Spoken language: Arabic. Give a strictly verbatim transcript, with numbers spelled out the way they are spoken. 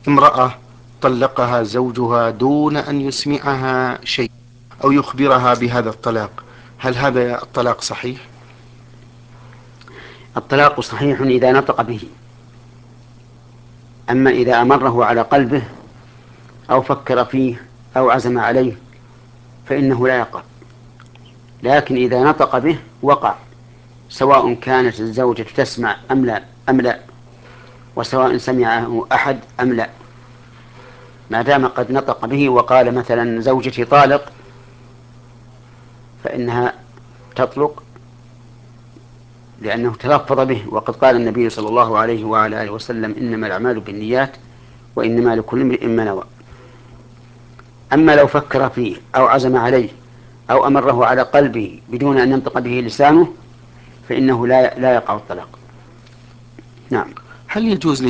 امرأة طلقها زوجها دون أن يسمعها شيء أو يخبرها بهذا الطلاق، هل هذا الطلاق صحيح؟ الطلاق صحيح إذا نطق به، أما إذا أمره على قلبه أو فكر فيه أو عزم عليه فإنه لا يقع. لكن إذا نطق به وقع، سواء كانت الزوجة تسمع أم لا أم لا، وسواء سمعه أحد أم لا، ما دام قد نطق به وقال مثلا زوجتي طالق، فإنها تطلق، لأنه تلفظ به. وقد قال النبي صلى الله عليه وعلى آله وسلم: إنما الأعمال بالنيات وإنما لكل امرئ ما نوى. أما لو فكر فيه أو عزم عليه أو أمره على قلبه بدون أن ينطق به لسانه فإنه لا لا يقع الطلاق. نعم. هل يجوز